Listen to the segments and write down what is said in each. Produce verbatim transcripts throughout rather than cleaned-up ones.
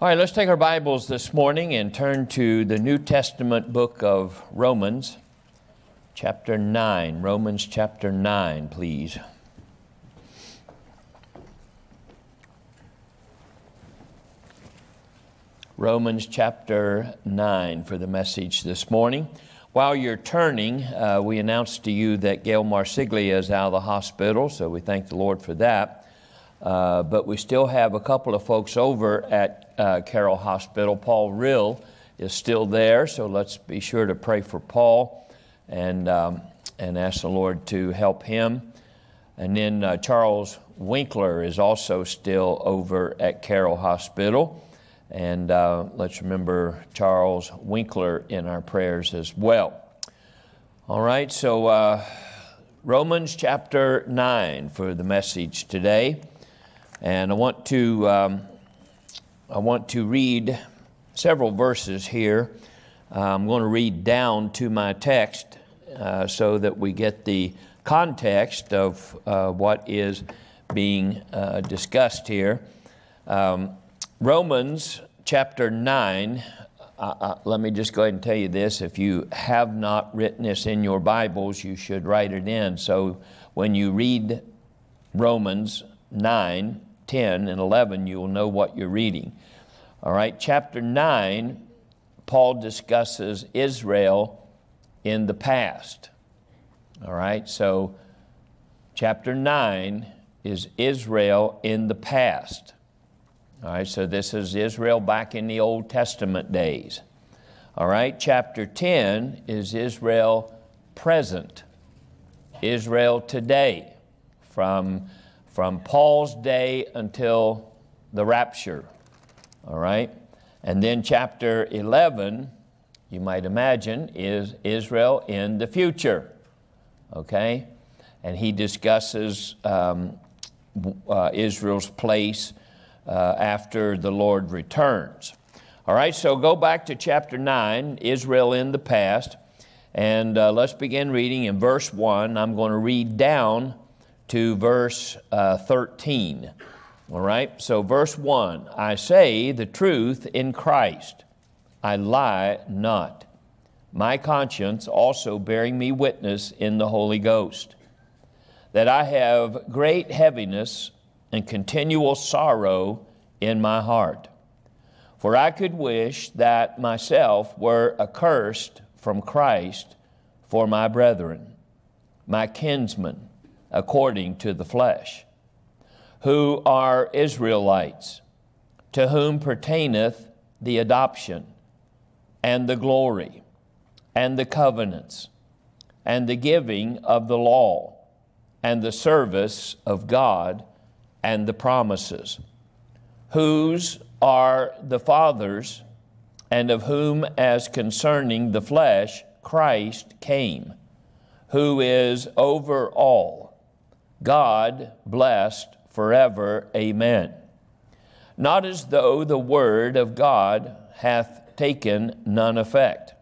All right, let's take our Bibles this morning and turn to the New Testament book of Romans, chapter nine. Romans chapter nine, please. Romans chapter nine for the message this morning. While you're turning, uh, we announced to you that Gail Marsiglia is out of the hospital, so we thank the Lord for that. Uh, but we still have a couple of folks over at uh, Carroll Hospital. Paul Rill is still there, so let's be sure to pray for Paul and um, and ask the Lord to help him. And then uh, Charles Winkler is also still over at Carroll Hospital. And uh, let's remember Charles Winkler in our prayers as well. All right, so uh, Romans chapter nine for the message today. And I want to um, I want to read several verses here. Uh, I'm going to read down to my text uh, so that we get the context of uh, what is being uh, discussed here. Um, Romans chapter nine, uh, uh, let me just go ahead and tell you this. If you have not written this in your Bibles, you should write it in. So when you read Romans nine, ten, and eleven, you will know what you're reading. All right, chapter nine, Paul discusses Israel in the past. All right, so chapter nine is Israel in the past. All right, so this is Israel back in the Old Testament days. All right, chapter ten is Israel present, Israel today, from, from Paul's day until the rapture. All right, and then chapter eleven, you might imagine, is Israel in the future. Okay, and he discusses um, uh, Israel's place Uh, after the Lord returns. All right, so go back to chapter nine, Israel in the past, and uh, let's begin reading in verse one. I'm going to read down to verse uh, thirteen. All right, so verse one, I say the truth in Christ, I lie not. My conscience also bearing me witness in the Holy Ghost, that I have great heaviness and continual sorrow in my heart. For I could wish that myself were accursed from Christ for my brethren, my kinsmen, according to the flesh, who are Israelites, to whom pertaineth the adoption, and the glory, and the covenants, and the giving of the law, and the service of God, and the promises, whose are the fathers, and of whom as concerning the flesh Christ came, who is over all, God blessed forever. Amen. Not as though the word of God hath taken none effect,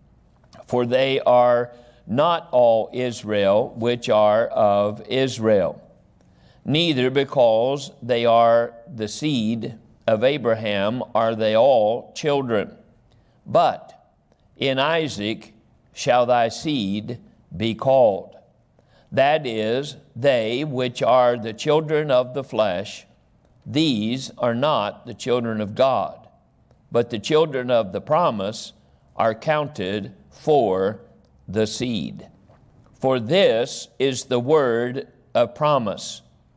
for they are not all Israel which are of Israel, neither because they are the seed of Abraham are they all children. But in Isaac shall thy seed be called. That is, they which are the children of the flesh, these are not the children of God, but the children of the promise are counted for the seed. For this is the word of promise.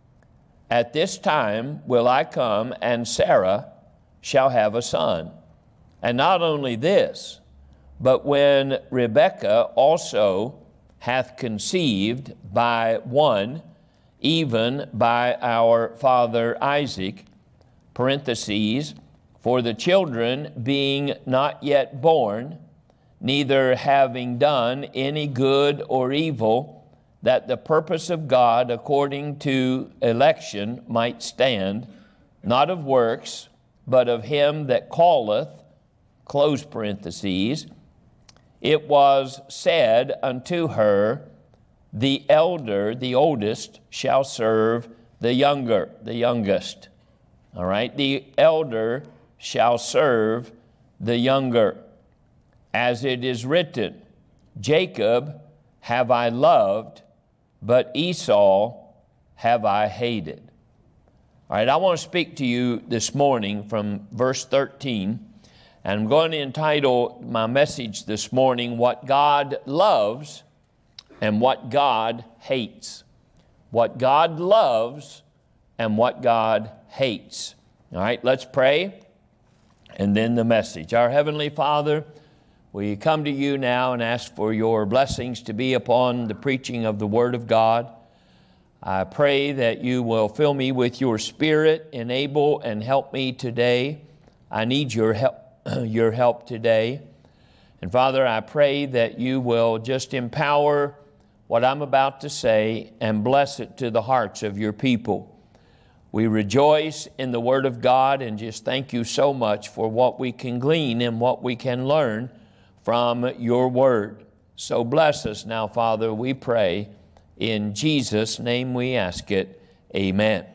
At this time will I come, and Sarah shall have a son. And not only this, but when Rebekah also hath conceived by one, even by our father Isaac, parentheses, for the children being not yet born, neither having done any good or evil, that the purpose of God according to election might stand, not of works, but of him that calleth, close parentheses, it was said unto her, the elder, the oldest, shall serve the younger, the youngest. All right, the elder shall serve the younger. As it is written, Jacob have I loved, but Esau have I hated. All right, I want to speak to you this morning from verse thirteen, and I'm going to entitle my message this morning, What God Loves and What God Hates. What God loves and what God hates. All right, let's pray, and then the message. Our Heavenly Father, we come to you now and ask for your blessings to be upon the preaching of the Word of God. I pray that you will fill me with your Spirit, enable and help me today. I need your help, your help today. And Father, I pray that you will just empower what I'm about to say and bless it to the hearts of your people. We rejoice in the Word of God and just thank you so much for what we can glean and what we can learn from your Word. So bless us now, Father, we pray. In Jesus' name we ask it. Amen.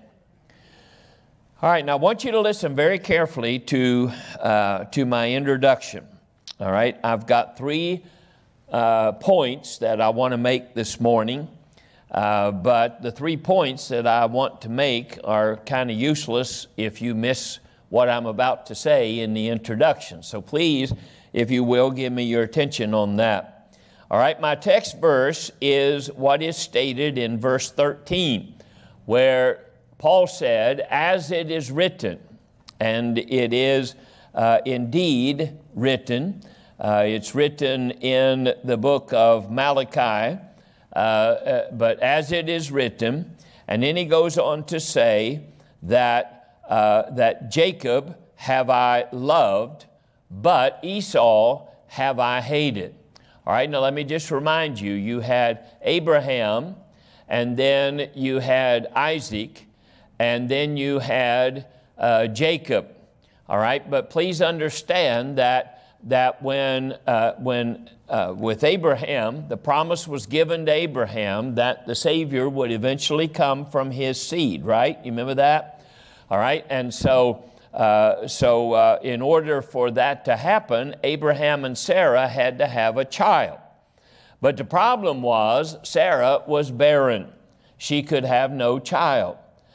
All right, now I want you to listen very carefully to, uh, to my introduction. All right, I've got three uh, points that I want to make this morning. Uh, but the three points that I want to make are kind of useless if you miss what I'm about to say in the introduction. So please, if you will, give me your attention on that. All right, my text verse is what is stated in verse thirteen, where Paul said, as it is written, and it is uh, indeed written. Uh, it's written in the book of Malachi. Uh, uh, but as it is written, and then he goes on to say that uh, that Jacob have I loved, but Esau have I hated. All right, now let me just remind you, you had Abraham, and then you had Isaac, and then you had uh, Jacob. All right, but please understand that that when uh, when uh, with Abraham, the promise was given to Abraham that the Savior would eventually come from his seed, right? You remember that? All right, and so uh, so uh, in order for that to happen, Abraham and Sarah had to have a child. But the problem was Sarah was barren; she could have no child,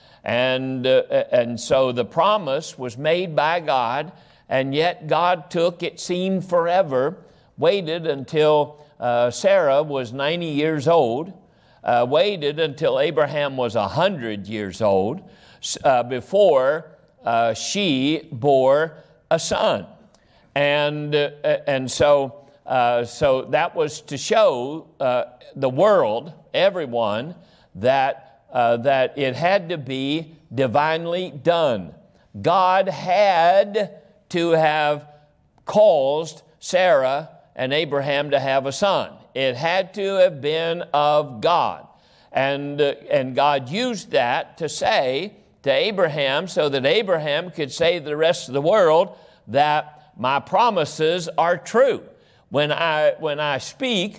and uh, and so the promise was made by God. And yet God took, it seemed forever, waited until uh, Sarah was ninety years old, uh, waited until Abraham was one hundred years old uh, before uh, she bore a son. And, uh, and so, uh, so that was to show uh, the world, everyone, that, uh, that it had to be divinely done. God had to have caused Sarah and Abraham to have a son. It had to have been of God. And, uh, and God used that to say to Abraham so that Abraham could say to the rest of the world that my promises are true. When I, when I speak,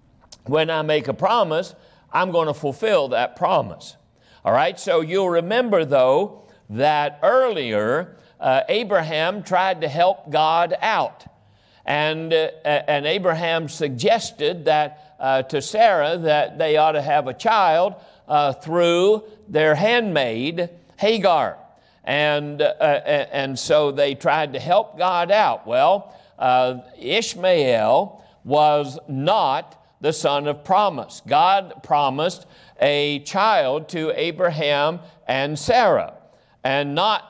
when I make a promise, I'm going to fulfill that promise. All right, so you'll remember, though, that earlier, Uh, Abraham tried to help God out. And, uh, and Abraham suggested that uh, to Sarah that they ought to have a child uh, through their handmaid, Hagar. And, uh, and so they tried to help God out. Well, uh, Ishmael was not the son of promise. God promised a child to Abraham and Sarah, and not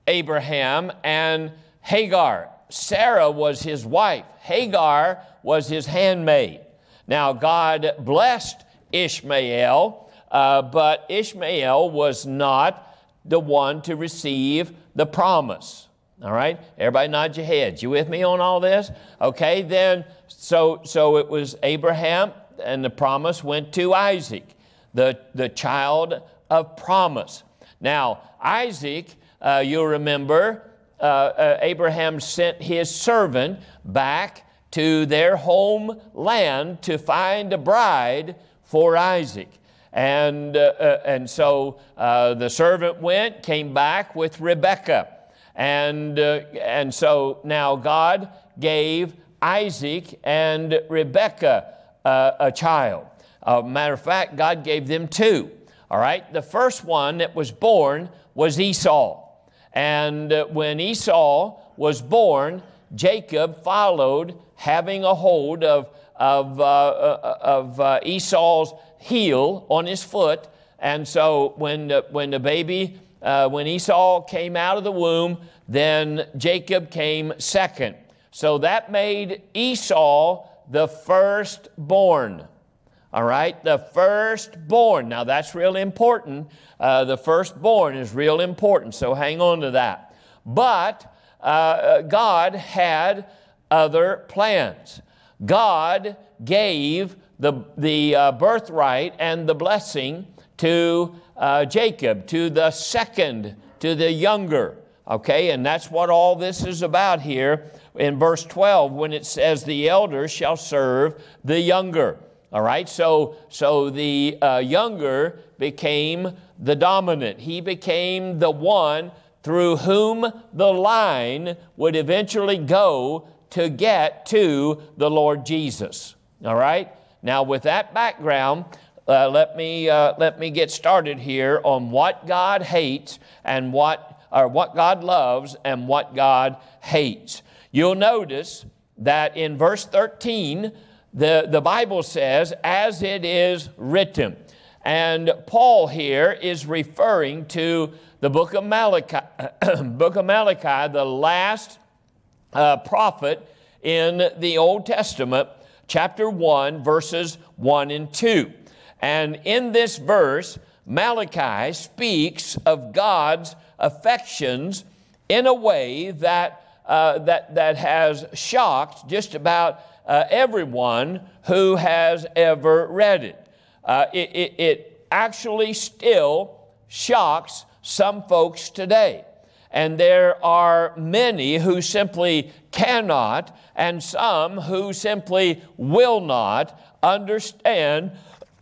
Abraham and Hagar. Sarah was his wife. Hagar was his handmaid. Now, God blessed Ishmael, uh, but Ishmael was not the one to receive the promise. All right? Everybody nod your heads. You with me on all this? Okay, then, so, so it was Abraham, and the promise went to Isaac, the, the child of promise. Now, Isaac, Uh, you'll remember, uh, uh, Abraham sent his servant back to their homeland to find a bride for Isaac. And, uh, uh, and so uh, the servant went, came back with Rebekah. And, uh, and so now God gave Isaac and Rebekah uh, a child. Uh, matter of fact, God gave them two. All right, the first one that was born was Esau. And uh, when Esau was born, Jacob followed, having a hold of, of, uh, of uh, Esau's heel on his foot. And so when the, when the baby, uh, when Esau came out of the womb, then Jacob came second. So that made Esau the firstborn. All right, the firstborn. Now that's really important. Uh, the firstborn is real important, so hang on to that. But uh, God had other plans. God gave the, the uh, birthright and the blessing to uh, Jacob, to the second, to the younger. Okay, and that's what all this is about here in verse twelve when it says the elder shall serve the younger. All right, so, so the uh, younger became the dominant. He became the one through whom the line would eventually go to get to the Lord Jesus. All right, now with that background, uh, let me uh, let me get started here on what God hates and what or what God loves and what God hates. You'll notice that in verse thirteen, the, the Bible says, as it is written. And Paul here is referring to the book of Malachi, book of Malachi, the last uh, prophet in the Old Testament, chapter one, verses one and two. And in this verse, Malachi speaks of God's affections in a way that, uh, that, that has shocked just about uh, everyone who has ever read it. Uh, it, it. It actually still shocks some folks today. And there are many who simply cannot, and some who simply will not understand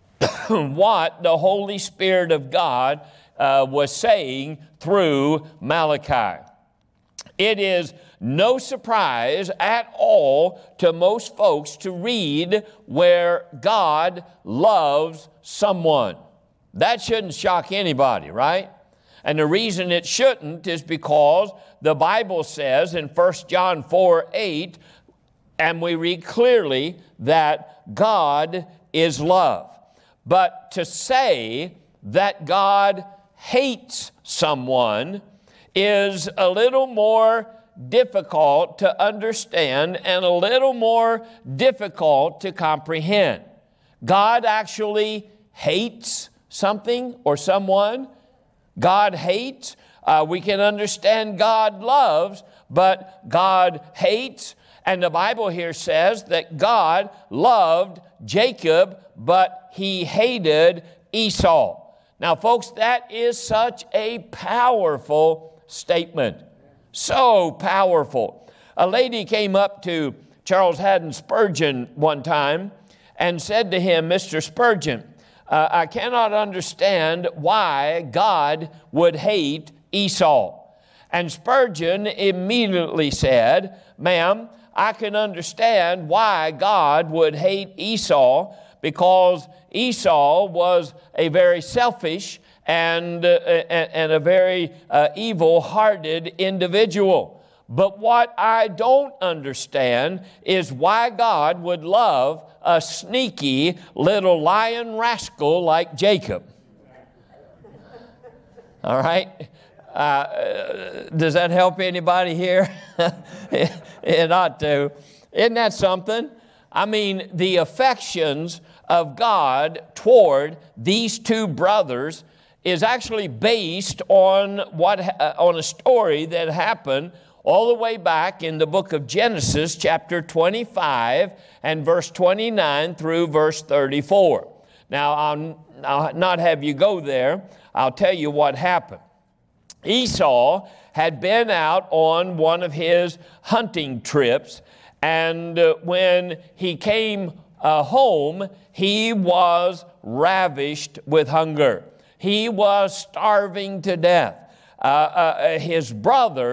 what the Holy Spirit of God uh, was saying through Malachi. It is no surprise at all to most folks to read where God loves someone. That shouldn't shock anybody, right? And the reason it shouldn't is because the Bible says in First John four eight, and we read clearly that God is love. But to say that God hates someone is a little more difficult to understand and a little more difficult to comprehend. God actually hates something or someone. God hates. Uh, we can understand God loves, but God hates. And the Bible here says that God loved Jacob, but he hated Esau. Now, folks, that is such a powerful statement. So powerful. A lady came up to Charles Haddon Spurgeon one time and said to him, Mister Spurgeon, uh, I cannot understand why God would hate Esau. And Spurgeon immediately said, ma'am, I can understand why God would hate Esau, because Esau was a very selfish and, uh, and a very uh, evil-hearted individual. But what I don't understand is why God would love a sneaky little lion rascal like Jacob. All right? Uh, does that help anybody here? it, it ought to. Isn't that something? I mean, the affections of God toward these two brothers is actually based on what uh, on a story that happened all the way back in the book of Genesis, chapter twenty-five, and verse twenty-nine through verse thirty-four. Now, I'll, I'll not have you go there. I'll tell you what happened. Esau had been out on one of his hunting trips, and uh, when he came uh, home, he was ravished with hunger. He was starving to death. Uh, uh, his brother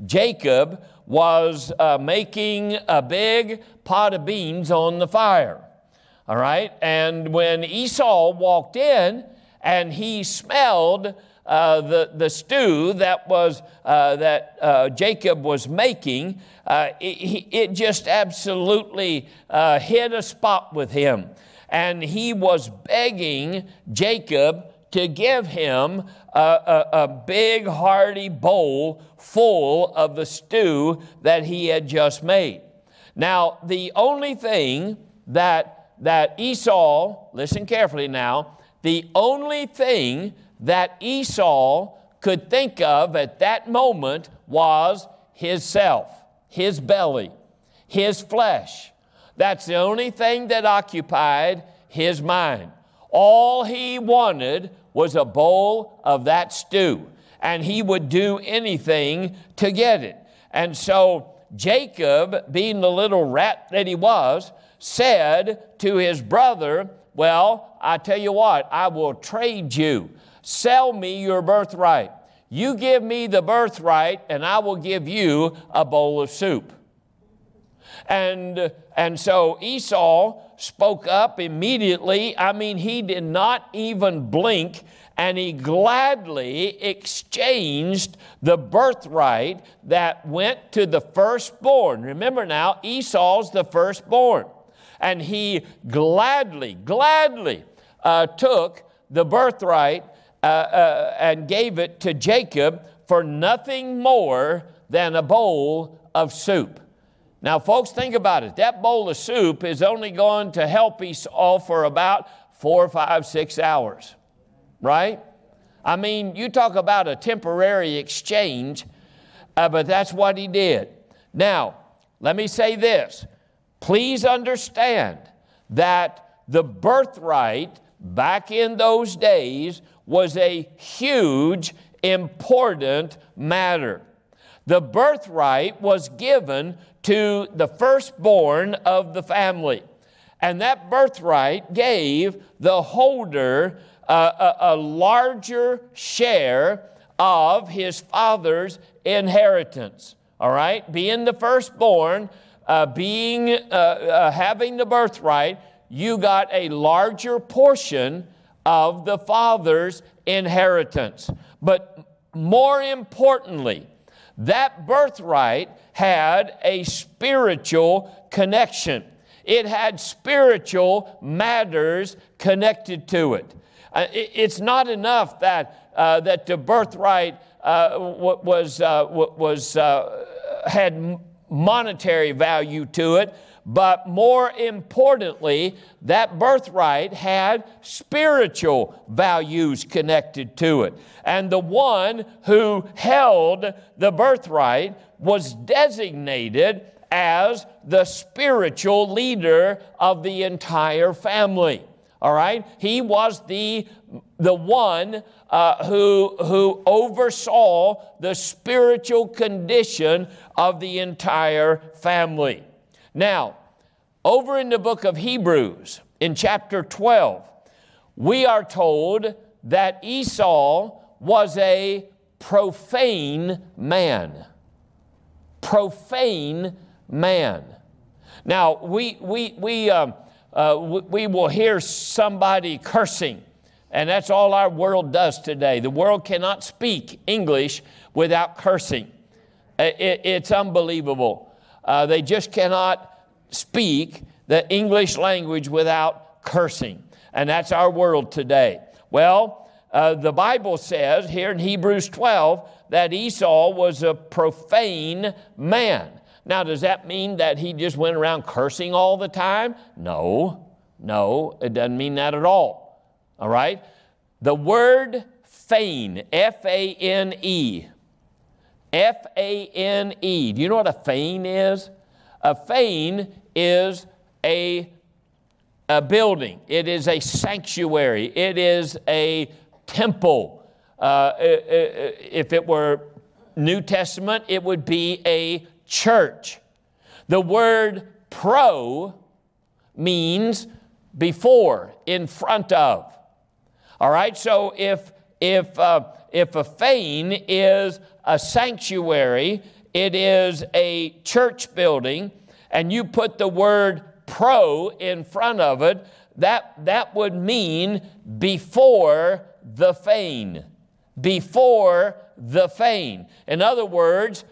Jacob was uh, making a big pot of beans on the fire. All right? And when Esau walked in and he smelled uh, the, the stew that was uh, that uh, Jacob was making, uh, it, it just absolutely uh, hit a spot with him. And he was begging Jacob to give him a, a, a big hearty bowl full of the stew that he had just made. Now, the only thing that, that Esau, listen carefully now, the only thing that Esau could think of at that moment was his self, his belly, his flesh. That's the only thing that occupied his mind. All he wanted was a bowl of that stew, and he would do anything to get it. And so Jacob, being the little rat that he was, said to his brother, well, I tell you what, I will trade you. Sell me your birthright. You give me the birthright, and I will give you a bowl of soup. And, and so Esau spoke up immediately. I mean, he did not even blink, and he gladly exchanged the birthright that went to the firstborn. Remember now, Esau's the firstborn. And he gladly, gladly uh, took the birthright uh, uh, and gave it to Jacob for nothing more than a bowl of soup. Now, folks, think about it. That bowl of soup is only going to help Esau for about four, five, six hours, right? I mean, you talk about a temporary exchange, uh, but that's what he did. Now, let me say this. Please understand that the birthright back in those days was a huge, important matter. The birthright was given to the firstborn of the family. And that birthright gave the holder uh, a, a larger share of his father's inheritance. All right? Being the firstborn, uh, being uh, uh, having the birthright, you got a larger portion of the father's inheritance. But more importantly, that birthright had a spiritual connection. It had spiritual matters connected to it. Uh, it it's not enough that uh, that the birthright uh, was uh, was uh, had monetary value to it, but more importantly, that birthright had spiritual values connected to it. And the one who held the birthright was designated as the spiritual leader of the entire family. All right? He was the, the one uh, who, who oversaw the spiritual condition of the entire family. Now, over in the book of Hebrews, in chapter twelve, we are told that Esau was a profane man. Profane man. Now, we, we, we, um, uh, we will hear somebody cursing, and that's all our world does today. The world cannot speak English without cursing. It, it's unbelievable. Uh, they just cannot speak the English language without cursing. And that's our world today. Well, uh, the Bible says here in Hebrews twelve that Esau was a profane man. Now, does that mean that he just went around cursing all the time? No, no, it doesn't mean that at all. All right? The word fane, F A N E, F A N E. Do you know what a fane is? A fane is a, a building. It is a sanctuary. It is a temple. Uh, if it were New Testament, it would be a church. The word pro means before, in front of. All right, so if if uh, if a fane is a sanctuary, it is a church building, and you put the word pro in front of it, that, that would mean before the fane. Before the fane. In other words,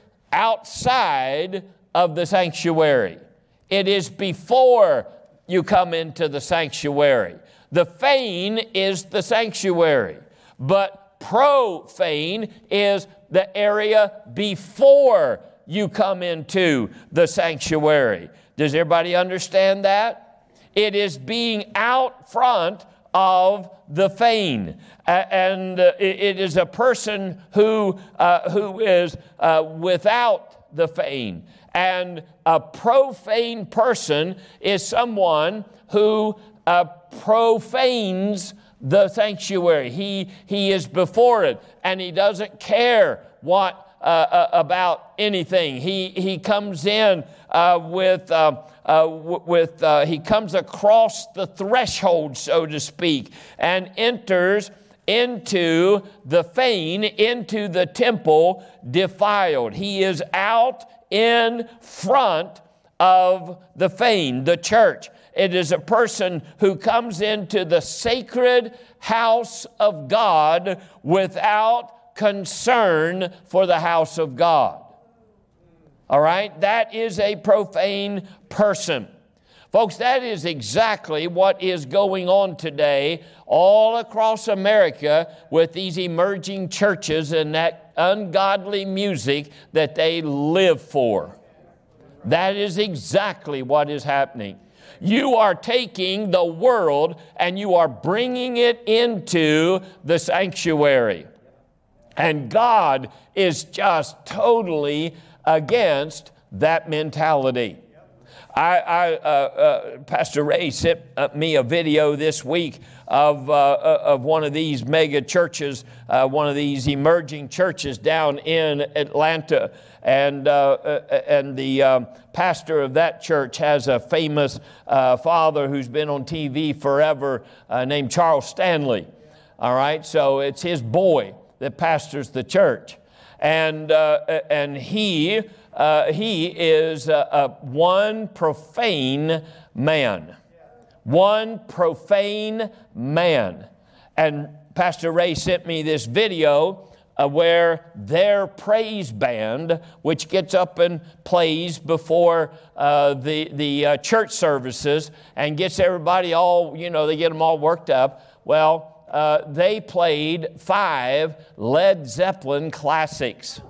outside of the sanctuary. It is before you come into the sanctuary. The fane is the sanctuary, but profane is the area before you come into the sanctuary. Does everybody understand that? It is being out front of the fane. And uh, it is a person who, uh, who is uh, without the fane. And a profane person is someone who uh, profanes the sanctuary. He, he is before it, and he doesn't care what uh, uh, about anything. He, he comes in uh, with... Uh, Uh, with uh, he comes across the threshold, so to speak, and enters into the fane, into the temple defiled. He is out in front of the fane, the church. It is a person who comes into the sacred house of God without concern for the house of God. All right? That is a profane person. Folks, that is exactly what is going on today all across America with these emerging churches and that ungodly music that they live for. That is exactly what is happening. You are taking the world and you are bringing it into the sanctuary. And God is just totally against that mentality. I, I uh, uh, Pastor Ray sent me a video this week of uh, of one of these mega churches, uh, one of these emerging churches down in Atlanta, and uh, and the um, pastor of that church has a famous uh, father who's been on T V forever, uh, named Charles Stanley. All right, so it's his boy that pastors the church. And uh, and he uh, he is a, a one profane man, one profane man. And Pastor Ray sent me this video uh, where their praise band, which gets up and plays before uh, the the uh, church services and gets everybody all, you know, they get them all worked up. Well. Uh, they played five Led Zeppelin classics.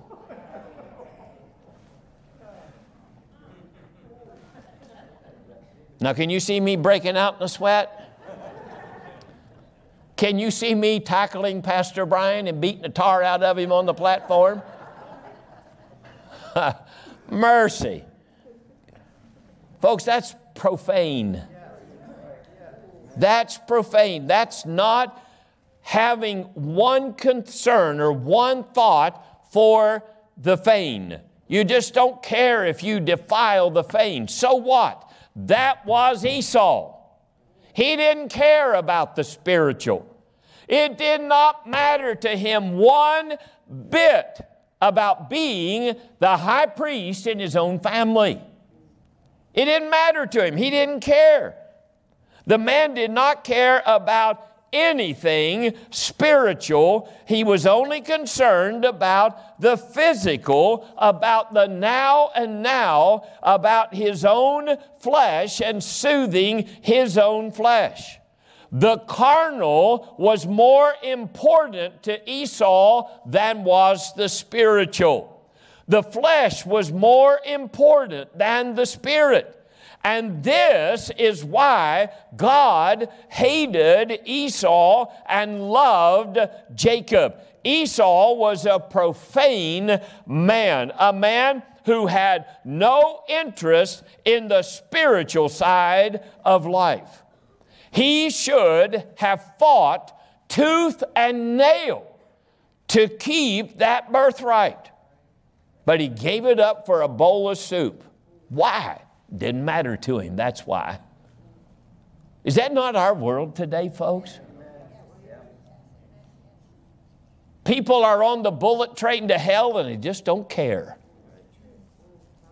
Now, can you see me breaking out in a sweat? Can you see me tackling Pastor Brian and beating the tar out of him on the platform? Mercy. Folks, that's profane. That's profane. That's not having one concern or one thought for the fane. You just don't care if you defile the fane. So what? That was Esau. He didn't care about the spiritual. It did not matter to him one bit about being the high priest in his own family. It didn't matter to him. He didn't care. The man did not care about anything spiritual. He was only concerned about the physical, about the now and now, about his own flesh and soothing his own flesh. The carnal was more important to Esau than was the spiritual. The flesh was more important than the spirit. And this is why God hated Esau and loved Jacob. Esau was a profane man, a man who had no interest in the spiritual side of life. He should have fought tooth and nail to keep that birthright. But he gave it up for a bowl of soup. Why? Didn't matter to him, that's why. Is that not our world today, folks? People are on the bullet train to hell and they just don't care.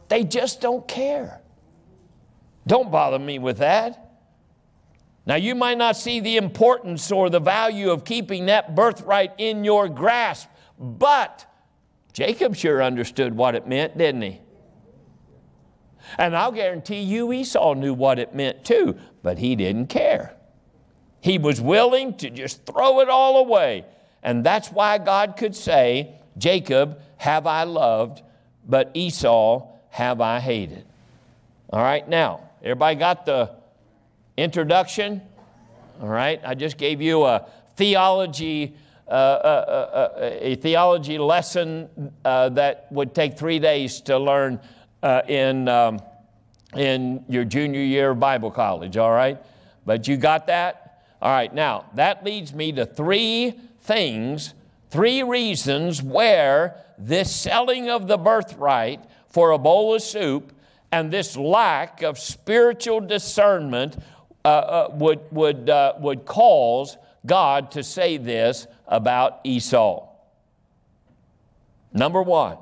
They just don't care. Don't bother me with that. Now, you might not see the importance or the value of keeping that birthright in your grasp, but Jacob sure understood what it meant, didn't he? And I'll guarantee you Esau knew what it meant too, but he didn't care. He was willing to just throw it all away. And that's why God could say, Jacob have I loved, but Esau have I hated. All right, now, everybody got the introduction? All right, I just gave you a theology uh, uh, uh, a theology lesson uh, that would take three days to learn uh, in, um, in your junior year of Bible college, all right? But you got that? All right, now, that leads me to three things, three reasons where this selling of the birthright for a bowl of soup and this lack of spiritual discernment uh, uh, would, would, uh, would cause God to say this about Esau. Number one,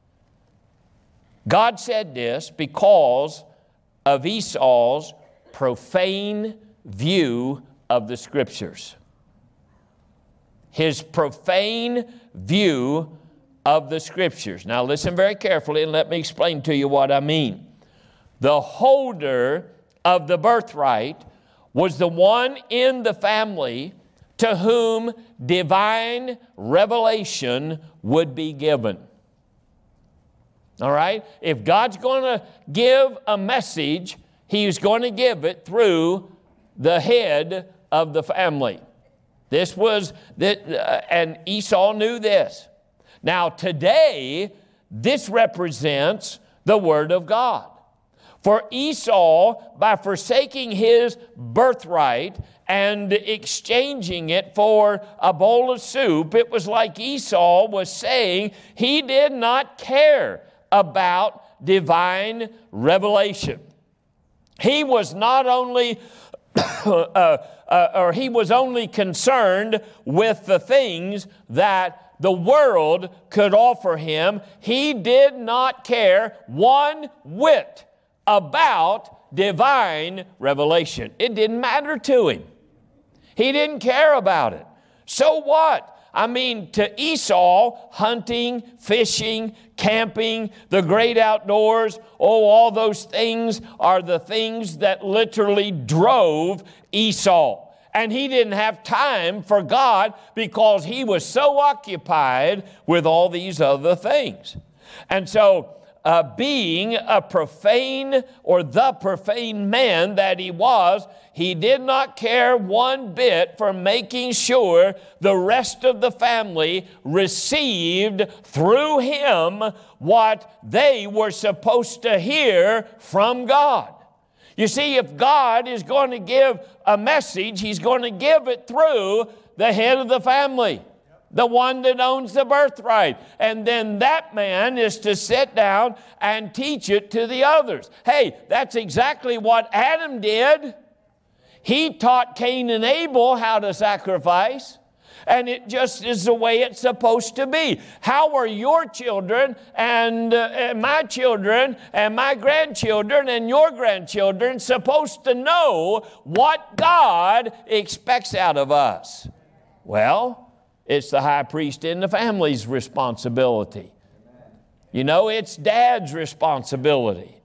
God said this because of Esau's profane view of the Scriptures. His profane view of the Scriptures. Now listen very carefully and let me explain to you what I mean. The holder of the birthright was the one in the family to whom divine revelation would be given. All right? If God's going to give a message, He's going to give it through the head of the family. This was, that, uh, and Esau knew this. Now today, this represents the Word of God. For Esau, by forsaking his birthright and exchanging it for a bowl of soup, it was like Esau was saying he did not care about divine revelation. He was not only, uh, uh, or he was only concerned with the things that the world could offer him. He did not care one whit about divine revelation. It didn't matter to him. He didn't care about it. So what? I mean, to Esau, hunting, fishing, camping, the great outdoors, oh, all those things are the things that literally drove Esau. And he didn't have time for God because he was so occupied with all these other things. And so, Uh, being a profane or the profane man that he was, he did not care one bit for making sure the rest of the family received through him what they were supposed to hear from God. You see, if God is going to give a message, He's going to give it through the head of the family, the one that owns the birthright. And then that man is to sit down and teach it to the others. Hey, that's exactly what Adam did. He taught Cain and Abel how to sacrifice. And it just is the way it's supposed to be. How are your children and, uh, and my children and my grandchildren and your grandchildren supposed to know what God expects out of us? Well, it's the high priest in the family's responsibility. You know, it's dad's responsibility.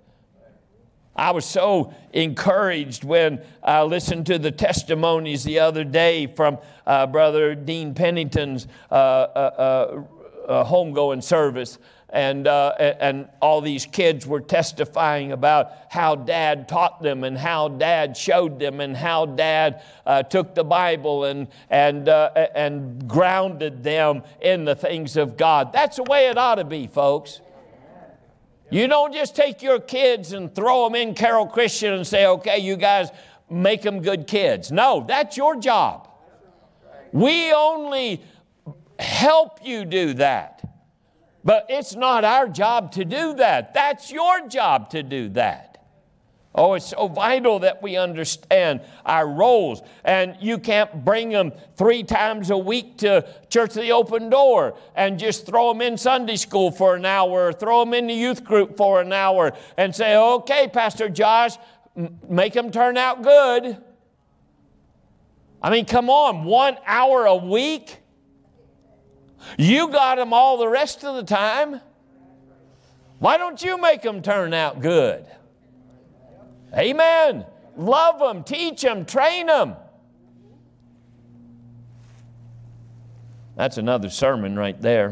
I was so encouraged when I listened to the testimonies the other day from uh, Brother Dean Pennington's uh, uh, uh, homegoing service. And, uh, and all these kids were testifying about how Dad taught them and how Dad showed them and how Dad uh, took the Bible and, and, uh, and grounded them in the things of God. That's the way it ought to be, folks. You don't just take your kids and throw them in Carroll Christian and say, okay, you guys make them good kids. No, that's your job. We only help you do that. But it's not our job to do that. That's your job to do that. Oh, it's so vital that we understand our roles. And you can't bring them three times a week to Church of the Open Door and just throw them in Sunday school for an hour or throw them in the youth group for an hour and say, okay, Pastor Josh, m- make them turn out good. I mean, come on, one hour a week? You got them all the rest of the time. Why don't you make them turn out good? Amen. Love them, teach them, train them. That's another sermon right there.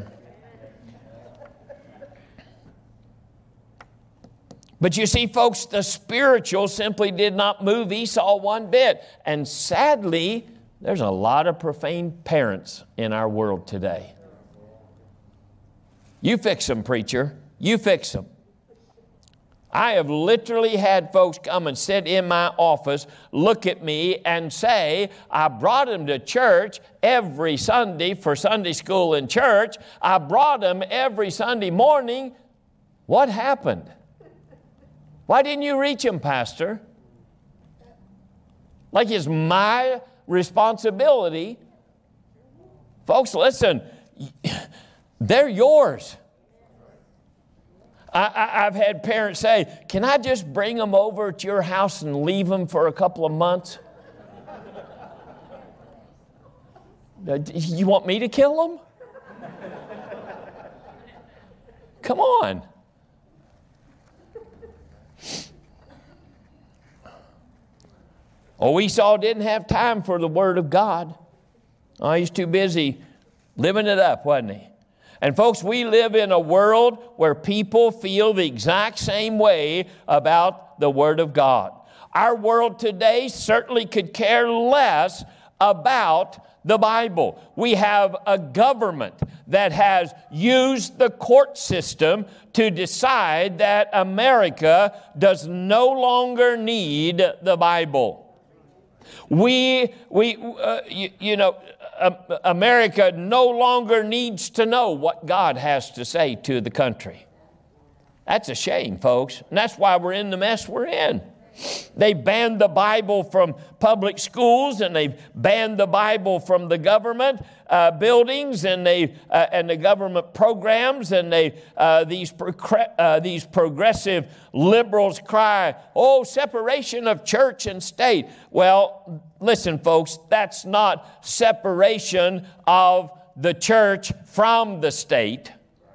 But you see, folks, the spiritual simply did not move Esau one bit. And sadly, there's a lot of profane parents in our world today. You fix them, preacher. You fix them. I have literally had folks come and sit in my office, look at me and say, I brought them to church every Sunday for Sunday school and church. I brought them every Sunday morning. What happened? Why didn't you reach them, Pastor? Like it's my responsibility. Folks, listen, they're yours. I, I, I've had parents say, can I just bring them over to your house and leave them for a couple of months? You want me to kill them? Come on. Oh, Esau didn't have time for the Word of God. Oh, he's too busy living it up, wasn't he? And folks, we live in a world where people feel the exact same way about the Word of God. Our world today certainly could care less about the Bible. We have a government that has used the court system to decide that America does no longer need the Bible. We, we, uh, you, you know, uh, America no longer needs to know what God has to say to the country. That's a shame, folks. And that's why we're in the mess we're in. They banned the Bible from public schools, and they've banned the Bible from the government uh, buildings and they uh, and the government programs. And they uh, these progr- uh, these progressive liberals cry, "Oh, separation of church and state." Well, listen, folks, that's not separation of the church from the state.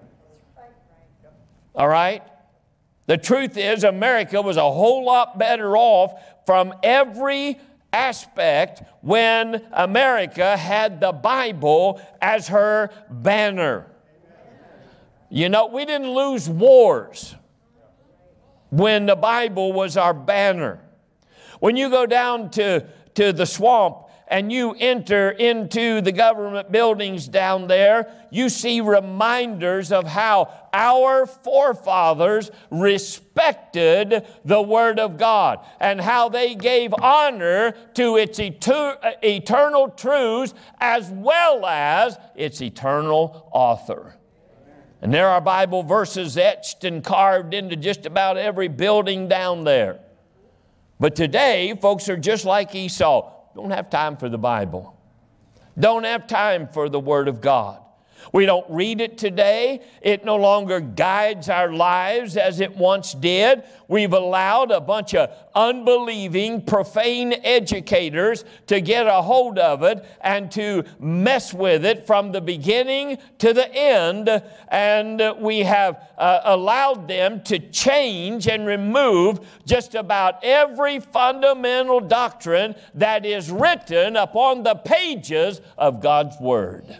All right? The truth is, America was a whole lot better off from every aspect when America had the Bible as her banner. You know, we didn't lose wars when the Bible was our banner. When you go down to, to the swamp and you enter into the government buildings down there, you see reminders of how our forefathers respected the Word of God and how they gave honor to its eter- eternal truths as well as its eternal author. And there are Bible verses etched and carved into just about every building down there. But today, folks are just like Esau. Don't have time for the Bible. Don't have time for the Word of God. We don't read it today. It no longer guides our lives as it once did. We've allowed a bunch of unbelieving, profane educators to get a hold of it and to mess with it from the beginning to the end. And we have uh, allowed them to change and remove just about every fundamental doctrine that is written upon the pages of God's Word.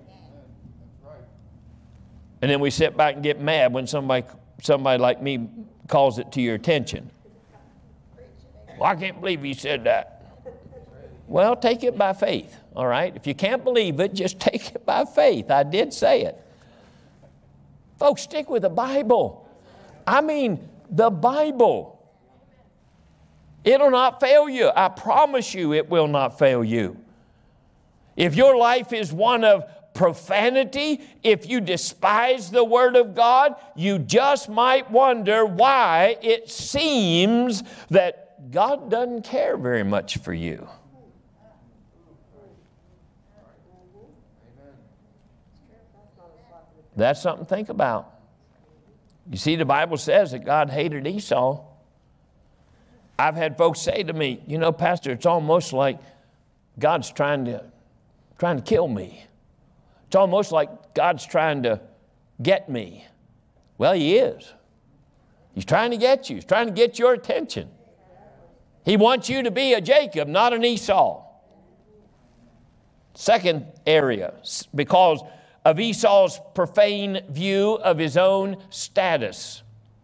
And then we sit back and get mad when somebody somebody like me calls it to your attention. Well, I can't believe you said that. Well, take it by faith, all right? If you can't believe it, just take it by faith. I did say it. Folks, stick with the Bible. I mean, the Bible. It'll not fail you. I promise you it will not fail you. If your life is one of profanity, if you despise the Word of God, you just might wonder why it seems that God doesn't care very much for you. That's something to think about. You see, the Bible says that God hated Esau. I've had folks say to me, you know, Pastor, it's almost like God's trying to, trying to kill me. It's almost like God's trying to get me. Well, He is. He's trying to get you. He's trying to get your attention. He wants you to be a Jacob, not an Esau. Second area, because of Esau's profane view of his own status.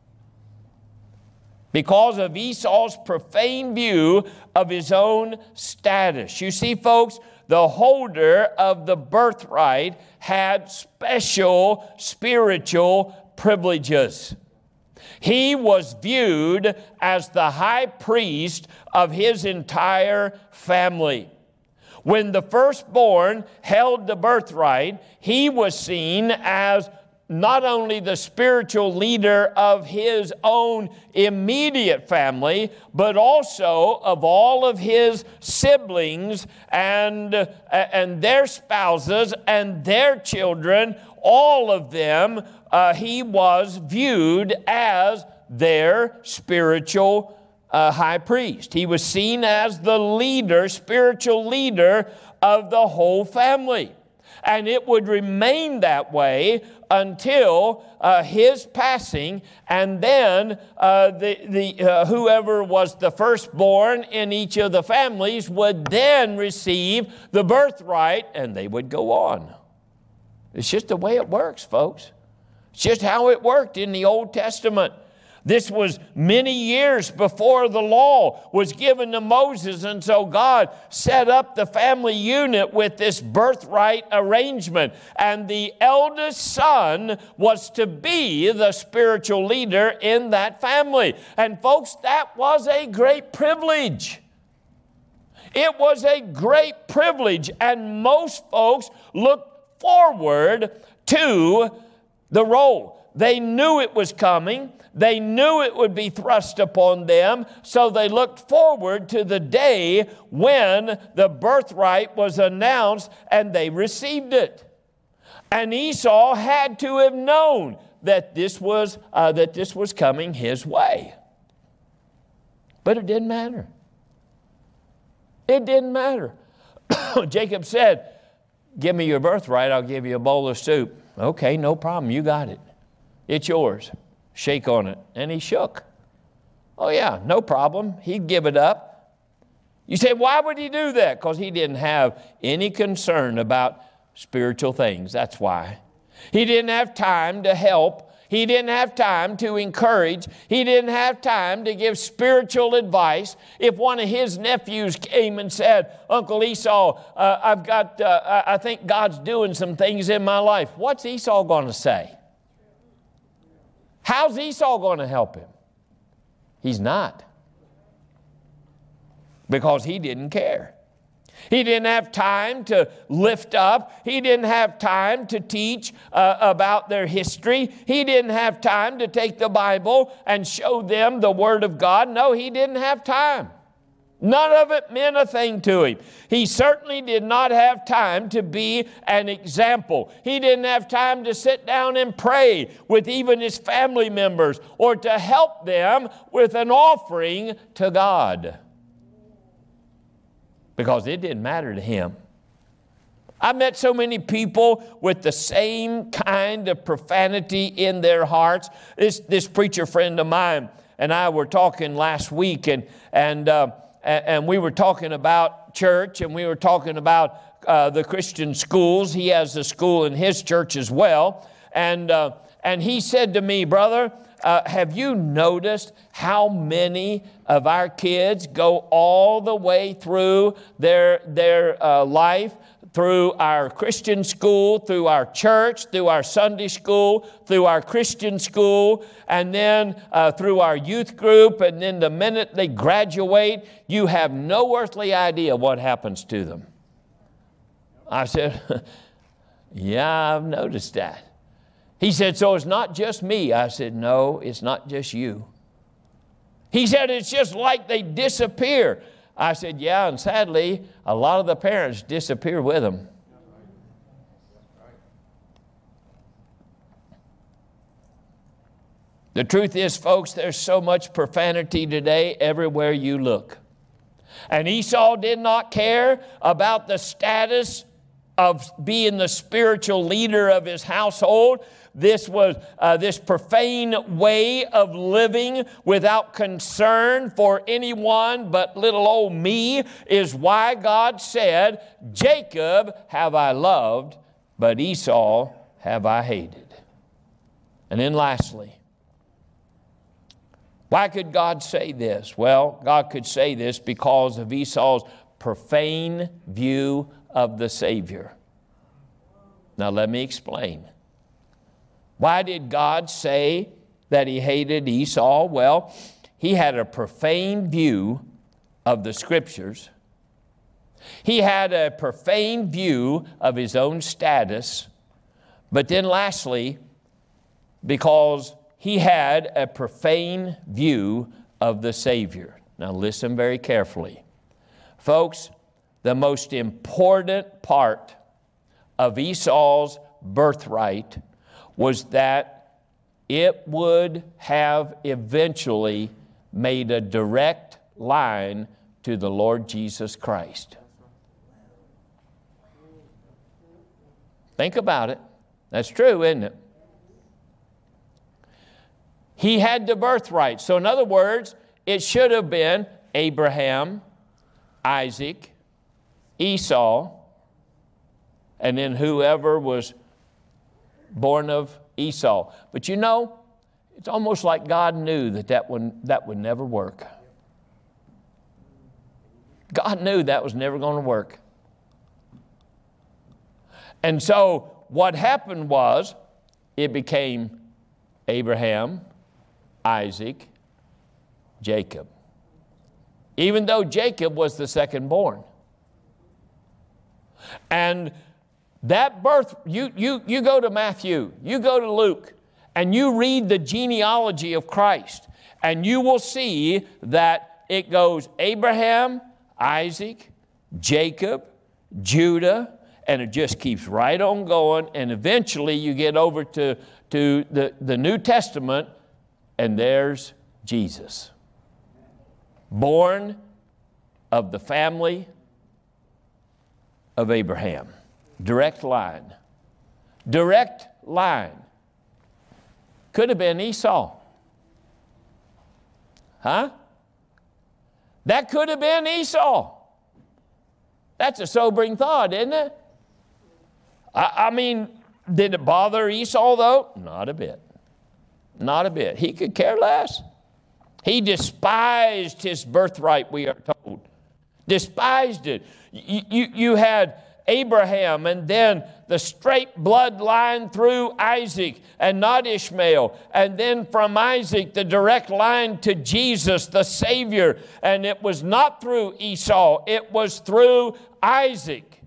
Because of Esau's profane view of his own status. You see, folks, the holder of the birthright had special spiritual privileges. He was viewed as the high priest of his entire family. When the firstborn held the birthright, he was seen as not only the spiritual leader of his own immediate family, but also of all of his siblings and, uh, and their spouses and their children. All of them, uh, he was viewed as their spiritual uh, high priest. He was seen as the leader, spiritual leader of the whole family. And it would remain that way until uh, his passing, and then uh, the, the, uh, whoever was the firstborn in each of the families would then receive the birthright, and they would go on. It's just the way it works, folks. It's just how it worked in the Old Testament. This was many years before the law was given to Moses, and so God set up the family unit with this birthright arrangement. And the eldest son was to be the spiritual leader in that family. And folks, that was a great privilege. It was a great privilege, and most folks looked forward to the role. They knew it was coming. They knew it would be thrust upon them, so they looked forward to the day when the birthright was announced and they received it. And Esau had to have known that this was, uh, that this was coming his way. But it didn't matter. It didn't matter. Jacob said, "Give me your birthright, I'll give you a bowl of soup." Okay, no problem, you got it. It's yours. Shake on it. And he shook. Oh yeah, no problem. He'd give it up. You say, why would he do that? Because he didn't have any concern about spiritual things. That's why. He didn't have time to help. He didn't have time to encourage. He didn't have time to give spiritual advice. If one of his nephews came and said, "Uncle Esau, uh, I've got, uh, I think God's doing some things in my life," what's Esau going to say? How's Esau going to help him? He's not. Because he didn't care. He didn't have time to lift up. He didn't have time to teach uh, about their history. He didn't have time to take the Bible and show them the Word of God. No, he didn't have time. None of it meant a thing to him. He certainly did not have time to be an example. He didn't have time to sit down and pray with even his family members or to help them with an offering to God. Because it didn't matter to him. I met so many people with the same kind of profanity in their hearts. This, this preacher friend of mine and I were talking last week, and, and uh, And we were talking about church, and we were talking about uh, the Christian schools. He has a school in his church as well. And uh, and he said to me, "Brother, uh, have you noticed how many of our kids go all the way through their, their uh, life, through our Christian school, through our church, through our Sunday school, through our Christian school, and then uh, through our youth group, and then the minute they graduate, you have no earthly idea what happens to them?" I said, Yeah, I've noticed that. He said, so it's not just me. I said, no, it's not just you. He said, it's just like they disappear. I said, yeah, and sadly, a lot of the parents disappear with them. The truth is, folks, there's so much profanity today everywhere you look. And Esau did not care about the status of being the spiritual leader of his household. This was uh, this profane way of living without concern for anyone but little old me is why God said, Jacob have I loved, but Esau have I hated. And then lastly, why could God say this? Well, God could say this because of Esau's profane view of the Savior. Now let me explain. Why did God say that he hated Esau? Well, he had a profane view of the Scriptures. He had a profane view of his own status. But then lastly, because he had a profane view of the Savior. Now listen very carefully. Folks, the most important part of Esau's birthright was that it would have eventually made a direct line to the Lord Jesus Christ. Think about it. That's true, isn't it? He had the birthright. So in other words, it should have been Abraham, Isaac, Esau, and then whoever was born of Esau. But you know, it's almost like God knew that that would, that would never work. God knew that was never going to work. And so what happened was it became Abraham, Isaac, Jacob. Even though Jacob was the second born. And that birth, you, you, you go to Matthew, you go to Luke, and you read the genealogy of Christ, and you will see that it goes Abraham, Isaac, Jacob, Judah, and it just keeps right on going, and eventually you get over to, to the, the New Testament, and there's Jesus, born of the family of Abraham. Direct line. Direct line. Could have been Esau. Huh? That could have been Esau. That's a sobering thought, isn't it? I, I mean, did it bother Esau though? Not a bit. Not a bit. He could care less. He despised his birthright, we are told. Despised it. You, you, you had Abraham and then the straight bloodline through Isaac and not Ishmael. And then from Isaac, the direct line to Jesus, the Savior. And it was not through Esau. It was through Isaac.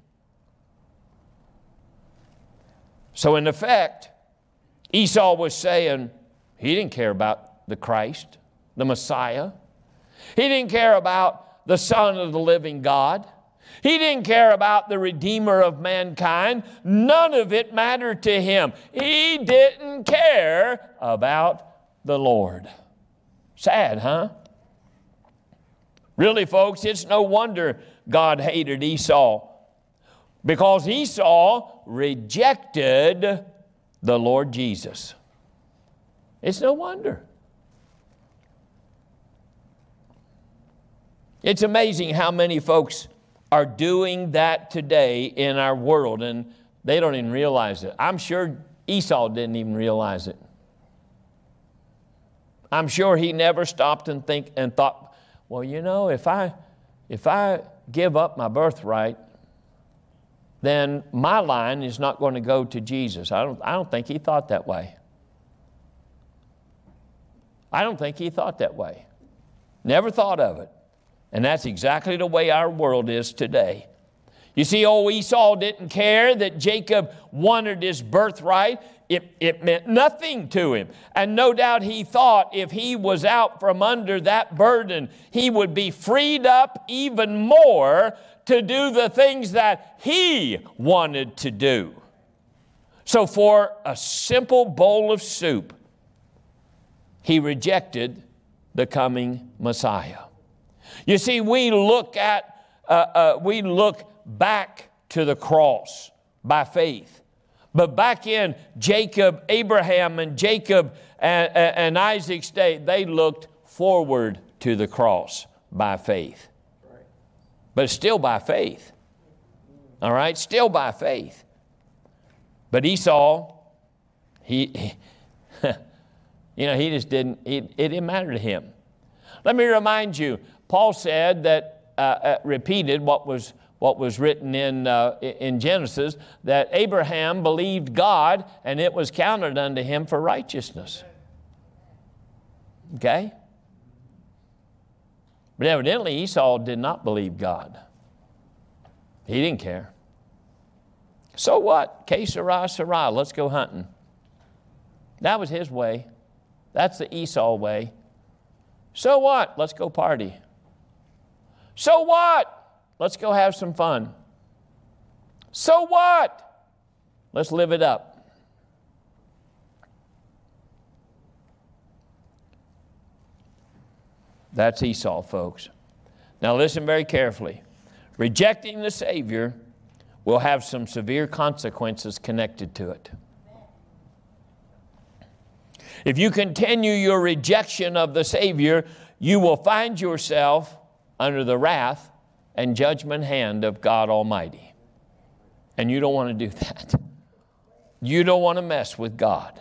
So in effect, Esau was saying he didn't care about the Christ, the Messiah. He didn't care about the Son of the living God. He didn't care about the Redeemer of mankind. None of it mattered to him. He didn't care about the Lord. Sad, huh? Really, folks, it's no wonder God hated Esau, because Esau rejected the Lord Jesus. It's no wonder. It's amazing how many folks are doing that today in our world, and they don't even realize it. I'm sure Esau didn't even realize it. I'm sure he never stopped and think and thought, well, you know, if I if I give up my birthright, then my line is not going to go to Jesus. I don't I don't think he thought that way. I don't think he thought that way. Never thought of it. And that's exactly the way our world is today. You see, old Esau didn't care that Jacob wanted his birthright. It, it meant nothing to him. And no doubt he thought if he was out from under that burden, he would be freed up even more to do the things that he wanted to do. So for a simple bowl of soup, he rejected the coming Messiah. You see, we look at, uh, uh, we look back to the cross by faith. But back in Jacob, Abraham and Jacob and, and Isaac's day, they looked forward to the cross by faith. But it's still by faith. All right? Still by faith. But Esau, he, he you know, he just didn't, it, it didn't matter to him. Let me remind you, Paul said that, uh, uh, repeated what was what was written in, uh, in Genesis, that Abraham believed God and it was counted unto him for righteousness. Okay? But evidently Esau did not believe God. He didn't care. So what? Que sera, sera. Let's go hunting. That was his way. That's the Esau way. So what? Let's go party. So what? Let's go have some fun. So what? Let's live it up. That's Esau, folks. Now listen very carefully. Rejecting the Savior will have some severe consequences connected to it. If you continue your rejection of the Savior, you will find yourself under the wrath and judgment hand of God Almighty. And you don't want to do that. You don't want to mess with God.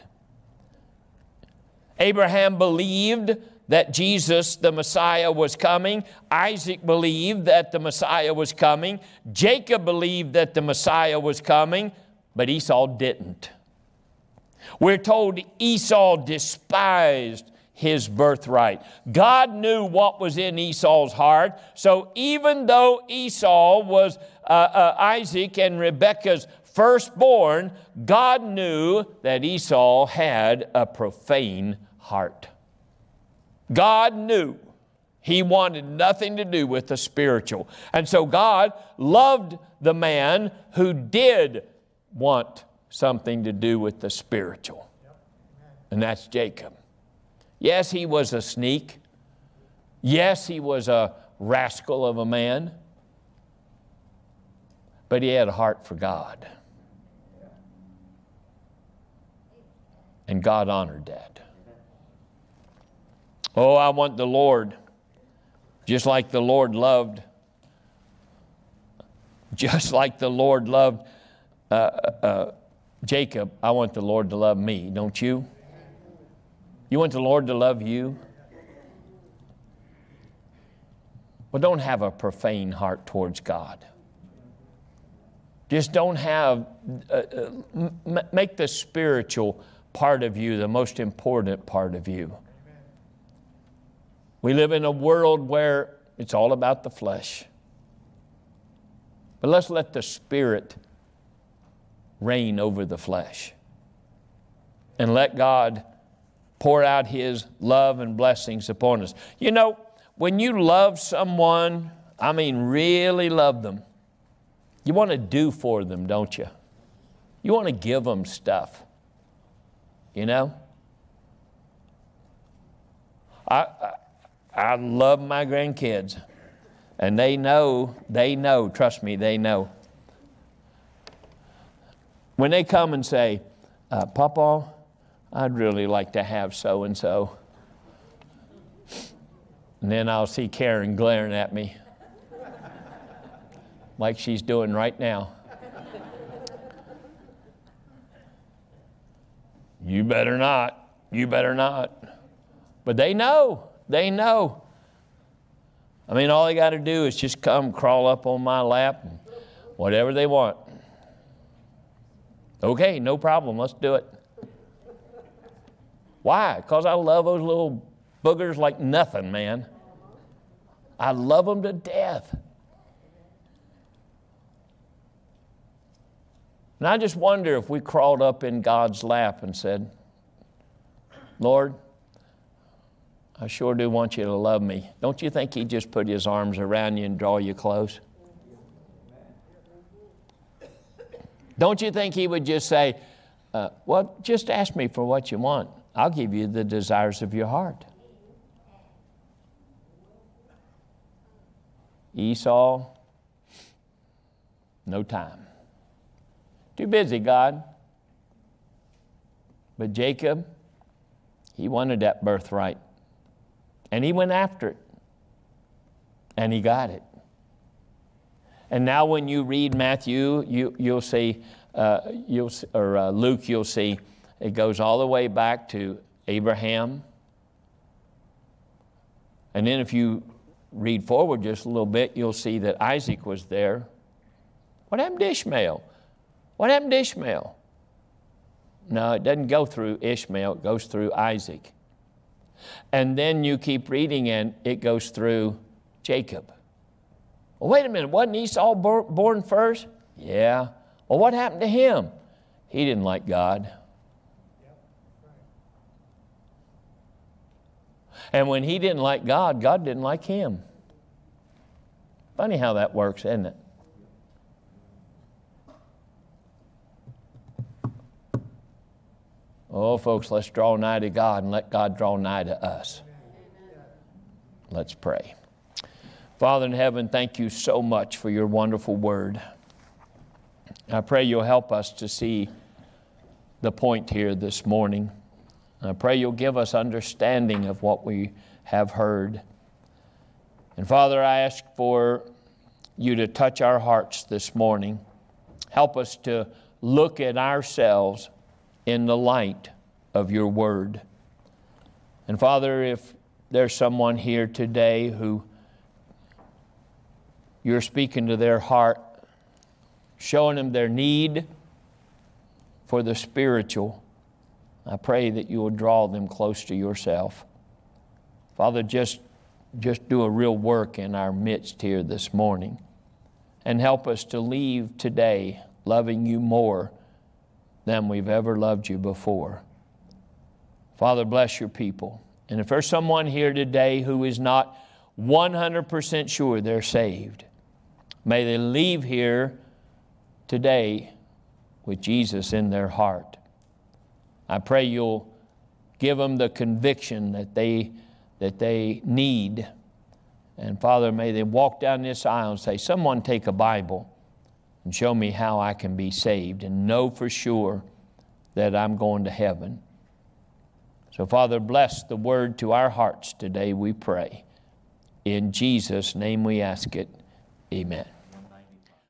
Abraham believed that Jesus, the Messiah, was coming. Isaac believed that the Messiah was coming. Jacob believed that the Messiah was coming, but Esau didn't. We're told Esau despised his birthright. God knew what was in Esau's heart. So even though Esau was uh, uh, Isaac and Rebekah's firstborn, God knew that Esau had a profane heart. God knew he wanted nothing to do with the spiritual. And so God loved the man who did want something to do with the spiritual. And that's Jacob. Yes, he was a sneak. Yes, he was a rascal of a man. But he had a heart for God. And God honored that. Oh, I want the Lord, just like the Lord loved, just like the Lord loved uh, uh, Jacob, I want the Lord to love me, don't you? You want the Lord to love you? Well, don't have a profane heart towards God. Just don't have, uh, uh, m- make the spiritual part of you the most important part of you. We live in a world where it's all about the flesh. But let's let the Spirit reign over the flesh. And let God pour out His love and blessings upon us. You know, when you love someone, I mean really love them, you want to do for them, don't you? You want to give them stuff. You know? I, I, I love my grandkids. And they know, they know, trust me, they know. When they come and say, uh, Papa, I'd really like to have so-and-so. And then I'll see Karen glaring at me like she's doing right now. You better not. You better not. But they know. They know. I mean, all they got to do is just come crawl up on my lap and whatever they want. Okay, no problem. Let's do it. Why? Because I love those little boogers like nothing, man. I love them to death. And I just wonder if we crawled up in God's lap and said, Lord, I sure do want you to love me. Don't you think He'd just put His arms around you and draw you close? Don't you think He would just say, uh, well, just ask me for what you want. I'll give you the desires of your heart. Esau, no time. Too busy, God. But Jacob, he wanted that birthright. And he went after it. And he got it. And now when you read Matthew, you, you'll see, uh, you'll, or uh, Luke, you'll see it goes all the way back to Abraham. And then if you read forward just a little bit, you'll see that Isaac was there. What happened to Ishmael? What happened to Ishmael? No, it doesn't go through Ishmael. It goes through Isaac. And then you keep reading and it goes through Jacob. Well, wait a minute. Wasn't Esau born first? Yeah. Well, what happened to him? He didn't like God. And when he didn't like God, God didn't like him. Funny how that works, isn't it? Oh, folks, let's draw nigh to God and let God draw nigh to us. Let's pray. Father in heaven, thank you so much for your wonderful word. I pray you'll help us to see the point here this morning. I pray you'll give us understanding of what we have heard. And Father, I ask for you to touch our hearts this morning. Help us to look at ourselves in the light of your word. And Father, if there's someone here today who you're speaking to their heart, showing them their need for the spiritual, I pray that you will draw them close to yourself. Father, just, just do a real work in our midst here this morning and help us to leave today loving you more than we've ever loved you before. Father, bless your people. And if there's someone here today who is not one hundred percent sure they're saved, may they leave here today with Jesus in their heart. I pray you'll give them the conviction that they, that they need. And Father, may they walk down this aisle and say, someone take a Bible and show me how I can be saved and know for sure that I'm going to heaven. So, Father, bless the word to our hearts today, we pray. In Jesus' name we ask it. Amen.